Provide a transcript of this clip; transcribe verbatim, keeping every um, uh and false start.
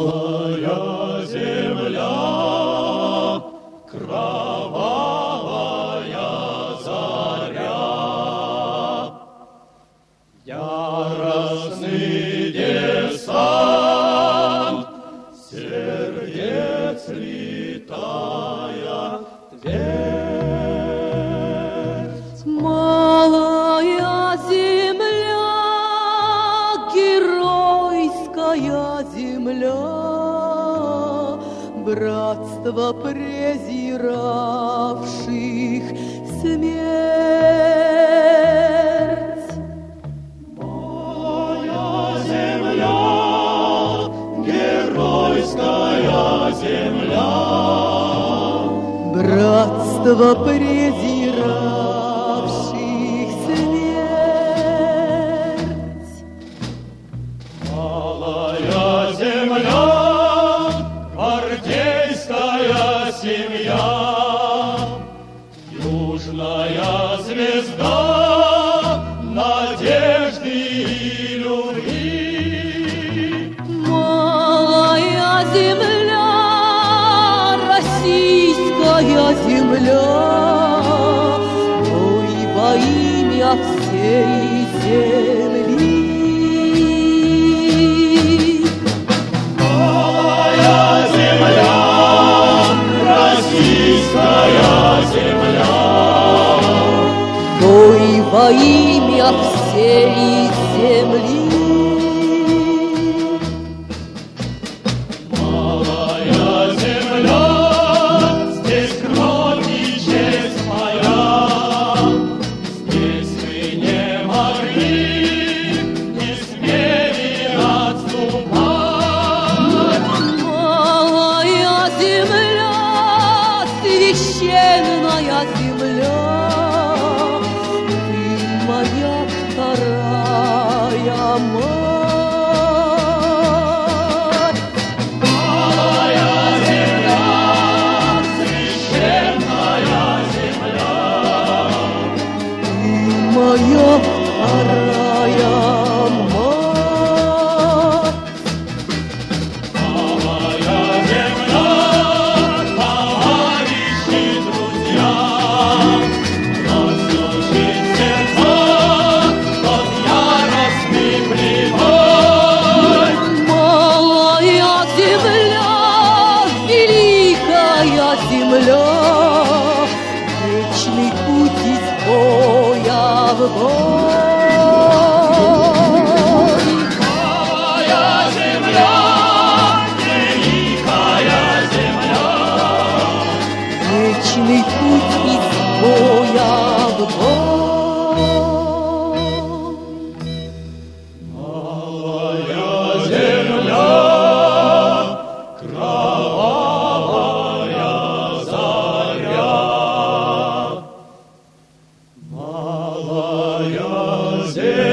Малая земля, кровавая заря, яростный десант, сердец летая твердь. Малая земля, геройская земля, братство презиравших смерть. Малая земля, геройская земля, братство презиравших смерть. малая земля, гвардейская семья, южная звезда надежды и любви. Малая земля, российская земля, ой, во имя всей земли. Малая земля, российская земля, Ой, во имя всей земли. малая земля, здесь кровь и честь моя, здесь мы не могли, не смели отступать. Малая земля, священная земля, ты моя вторая мать. Малая земля, священная земля, Ты моя вторая мать. малая земля, товарищи, друзья, нас звучит в сердцах тот яростный прибой. Малая земля, великая земля, вечный путь из боя в бой. Малая земля, великая земля, Вечный путь из боя в бой. малая земля, кровавая заря, малая земля.